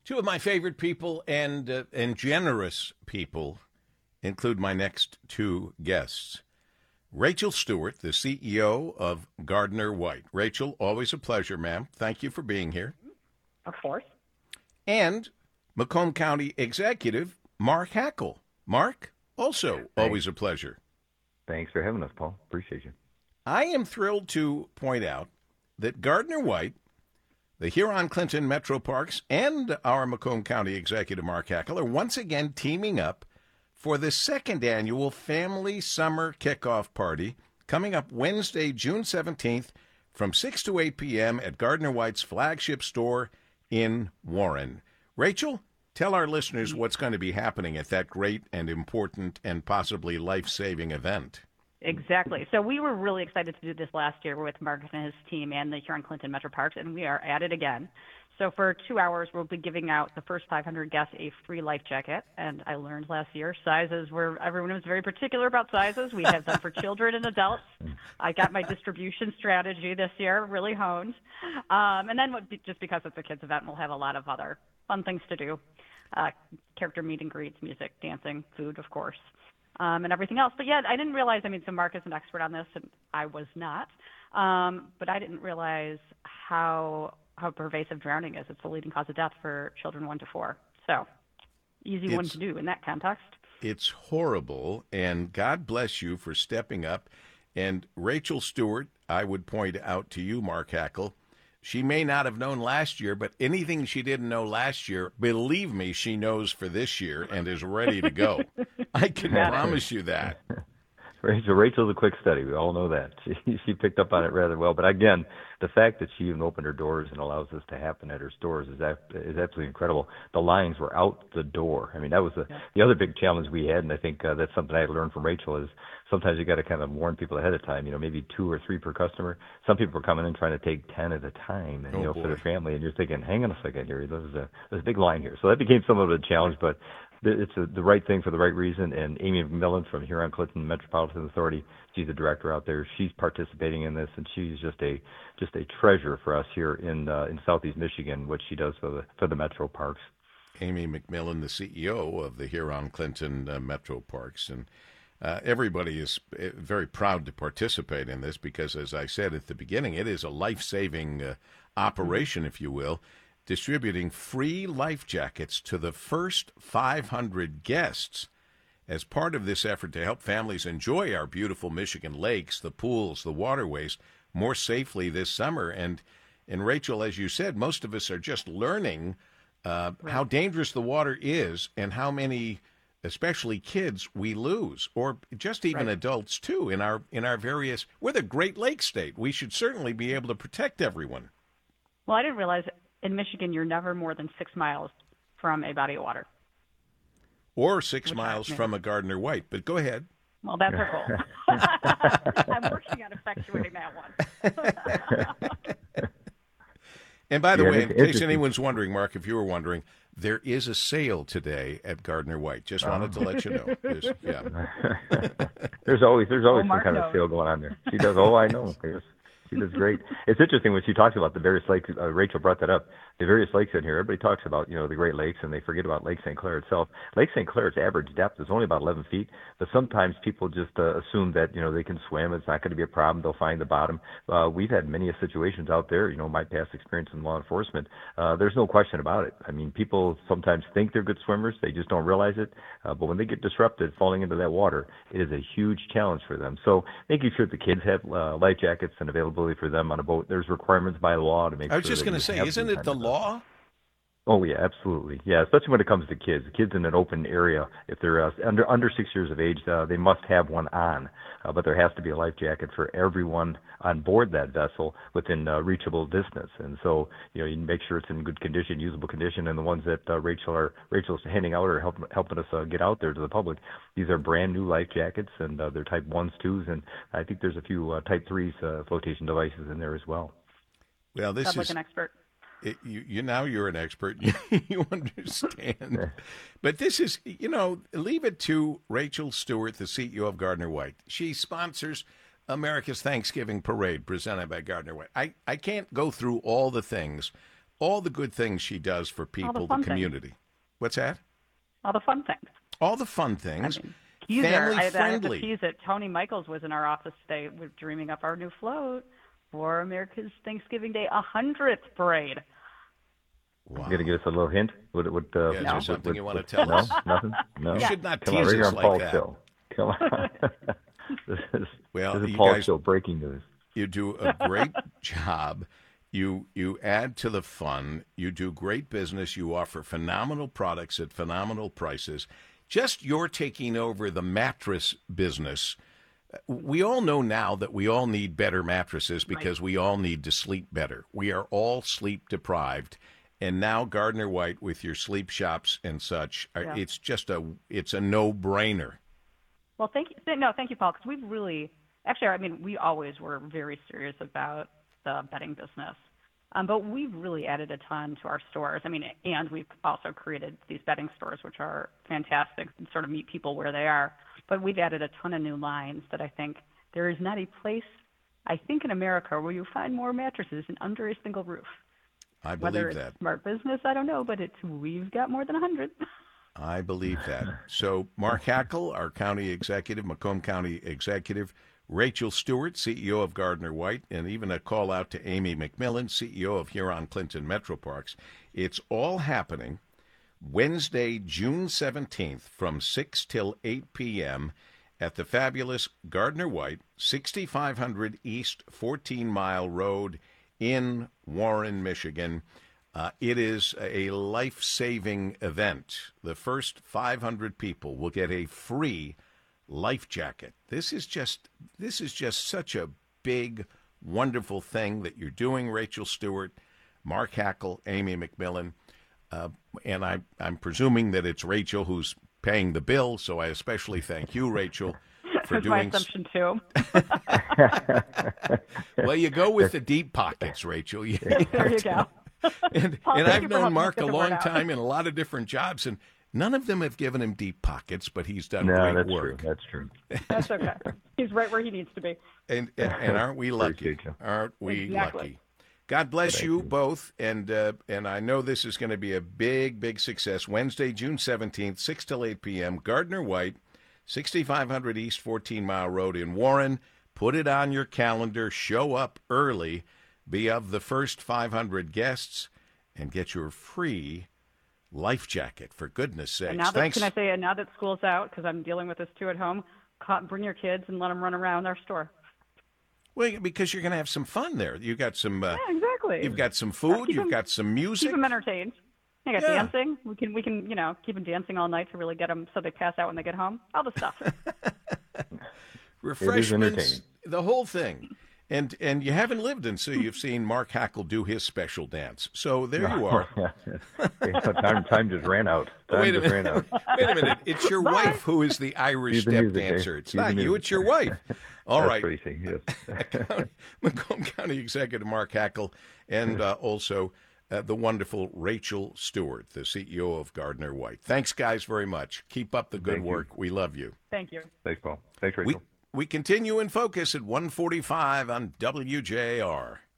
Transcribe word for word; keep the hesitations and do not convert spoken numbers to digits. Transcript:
Two of my favorite people and uh, and generous people include my next two guests. Rachel Stewart, the C E O of Gardner White. Rachel, always a pleasure, ma'am. Thank you for being here. Of course. And Macomb County Executive Mark Hackel. Mark, also Thanks. Always a pleasure. Thanks for having us, Paul. Appreciate you. I am thrilled to point out that Gardner White, the Huron-Clinton Metro Parks, and our Macomb County Executive Mark Hackel are once again teaming up for the second annual Family Summer Kickoff Party coming up Wednesday, June seventeenth from six to eight p.m. at Gardner White's flagship store in Warren. Rachel, tell our listeners what's going to be happening at that great and important and possibly life-saving event. Exactly. So we were really excited to do this last year with Mark and his team and the Huron-Clinton Metro Parks, and we are at it again. So for two hours, we'll be giving out the first five hundred guests a free life jacket. And I learned last year sizes were, everyone was very particular about sizes. We have them for children and adults. I got my distribution strategy this year really honed. Um, and then just because it's a kids event, we'll have a lot of other fun things to do. Uh, character meet and greets, music, dancing, food, of course, um, and everything else. But yeah, I didn't realize, I mean, so Mark is an expert on this, and I was not. Um, but I didn't realize how how pervasive drowning is. It's the leading cause of death for children one to four. So easy it's, one to do in that context. It's horrible, and God bless you for stepping up. And Rachel Stewart, I would point out to you, Mark Hackel, she may not have known last year, but anything she didn't know last year, believe me, she knows for this year and is ready to go. I can promise you that. Rachel, Rachel's a quick study. We all know that. She she picked up on it rather well. But again, the fact that she even opened her doors and allows this to happen at her stores is that, is absolutely incredible. The lines were out the door. I mean, that was the, yeah. the other big challenge we had, and I think uh, that's something I learned from Rachel is sometimes you got to kind of warn people ahead of time. You know, maybe two or three per customer. Some people are coming in trying to take ten at a time, and, oh, you know, boy. for their family, and you're thinking, hang on a second here, there's a there's a big line here. So that became somewhat of a challenge, but it's a, the right thing for the right reason. And Amy McMillan from Huron-Clinton Metropolitan Authority, she's a director out there. She's participating in this, and she's just a just a treasure for us here in uh, in Southeast Michigan. What she does for the for the Metro Parks. Amy McMillan, the C E O of the Huron-Clinton uh, Metro Parks, and uh, everybody is very proud to participate in this because, as I said at the beginning, it is a life-saving uh, operation, if you will. Distributing free life jackets to the first five hundred guests as part of this effort to help families enjoy our beautiful Michigan lakes, the pools, the waterways more safely this summer. And, and Rachel, as you said, most of us are just learning uh, right. how dangerous the water is and how many, especially kids, we lose, or just even right. adults, too, in our in our various – we're the Great Lakes state. We should certainly be able to protect everyone. Well, I didn't realize – in Michigan, you're never more than six miles from a body of water. Or six Which miles from a Gardner White, but go ahead. Well, that's our goal. I'm working on effectuating that one. And by the yeah, way, in case anyone's wondering, Mark, if you were wondering, there is a sale today at Gardner White. Just oh. wanted to let you know. There's, yeah. there's always there's always oh, some kind knows. of sale going on there. She does. Oh, I know. Yes. She does great. It's interesting when she talks about the various lakes. Uh, Rachel brought that up. The various lakes in here. Everybody talks about, you know, the Great Lakes, and they forget about Lake Saint Clair itself. Lake Saint Clair's average depth is only about eleven feet, but sometimes people just uh, assume that, you know, they can swim. It's not going to be a problem. They'll find the bottom. Uh, we've had many situations out there. You know, my past experience in law enforcement. Uh, there's no question about it. I mean, people sometimes think they're good swimmers. They just don't realize it. Uh, but when they get disrupted falling into that water, it is a huge challenge for them. So making sure the kids have uh, life jackets and availability for them on a boat. There's requirements by law to make sure. I was just going to say, isn't it the law? Oh, yeah, absolutely. Yeah, especially when it comes to kids. Kids in an open area, if they're uh, under under six years of age, uh, they must have one on. Uh, but there has to be a life jacket for everyone on board that vessel within uh, reachable distance. And so, you know, you make sure it's in good condition, usable condition. And the ones that uh, Rachel are Rachel's handing out or help, helping us uh, get out there to the public, these are brand new life jackets, and uh, they're type ones, twos, and I think there's a few uh, type threes uh, flotation devices in there as well. Well, this Sounds is like an expert. It, you, you now you're an expert. You, you understand. But this is, you know, leave it to Rachel Stewart, the C E O of Gardner White. She sponsors America's Thanksgiving Parade presented by Gardner White. I, I can't go through all the things, all the good things she does for people, the, the fun community. Things. What's that? All the fun things. All the fun things. I mean, teaser. Family I, friendly. I have to tease it. Tony Michaels was in our office today. We're dreaming up our new float for America's Thanksgiving Day one hundredth parade. Wow. You gonna give us a little hint? What? What? Uh, Yeah, is No. there something what, you what, want to tell no, us? nothing. No. You should not Come on, tease right us here on like Paul's that. show. Come on. this is, Well, this is you Paul's guys- show. Breaking news. You do a great job. You you add to the fun. You do great business. You offer phenomenal products at phenomenal prices. Just you're taking over the mattress business. We all know now that we all need better mattresses because right. we all need to sleep better. We are all sleep deprived. And now Gardner White with your sleep shops and such, yeah. it's just a it's a no-brainer. Well, thank you. No, thank you, Paul, because we've really actually, I mean, we always were very serious about the bedding business. Um, but we've really added a ton to our stores. I mean, and we've also created these bedding stores, which are fantastic and sort of meet people where they are. But we've added a ton of new lines that I think there is not a place, I think, in America where you find more mattresses and under a single roof. I believe Whether it's that. Smart business, I don't know, but it's we've got more than one hundred. I believe that. So Mark Hackel, our county executive, Macomb County executive, Rachel Stewart, C E O of Gardner White, and even a call out to Amy McMillan, C E O of Huron-Clinton Metro Parks. It's all happening Wednesday, June seventeenth from six till eight p.m. at the fabulous Gardner White, sixty-five hundred East fourteen Mile Road in Warren, Michigan. Uh, it is a life-saving event. The first five hundred people will get a free life jacket. This is just this is just such a big, wonderful thing that you're doing, Rachel Stewart, Mark Hackel, Amy McMillan, uh, and I, I'm presuming that it's Rachel who's paying the bill. So I especially thank you, Rachel, for That's doing. My assumption too. Well, you go with the deep pockets, Rachel. You, there you go. And, Paul, and thank I've you for known helping Mark us a get the long word out. time in a lot of different jobs, and none of them have given him deep pockets, but he's done No, great that's work. true. That's true. That's okay. He's right where he needs to be. And, and and aren't we lucky? Appreciate you. Aren't we Exactly. lucky? God bless Thank you, you. both, and uh, and I know this is going to be a big, big success. Wednesday, June seventeenth, six till eight p.m. Gardner White, sixty-five hundred East fourteen Mile Road in Warren. Put it on your calendar. Show up early. Be of the first five hundred guests, and get your free life jacket. For goodness sakes! And now that, Thanks. can I say, and now that school's out, because I'm dealing with this too at home, ca- bring your kids and let them run around our store. Well, because you're going to have some fun there. You got some. Uh, Yeah, exactly. You've got some food. keep You've 'em- got some music. Keep them entertained. You got Yeah. dancing. We can, we can, you know, keep them dancing all night to really get them so they pass out when they get home. All the stuff. Refreshments, entertaining. the whole thing. And and you haven't lived until you've seen Mark Hackel do his special dance. So there you are. Yeah, time, time just ran out. Time Wait a just ran minute. out. Wait a minute. It's your wife who is the Irish She's the step music, eh? dancer. It's She's the not you, music. it's your wife. All That's right. Tracy, yes. Macomb County Executive Mark Hackel, and uh, also uh, the wonderful Rachel Stewart, the C E O of Gardner White. Thanks, guys, very much. Keep up the good Thank you. work. We love you. Thank you. Thanks, Paul. Thanks, We, Rachel. we continue in focus at one forty-five on W J R.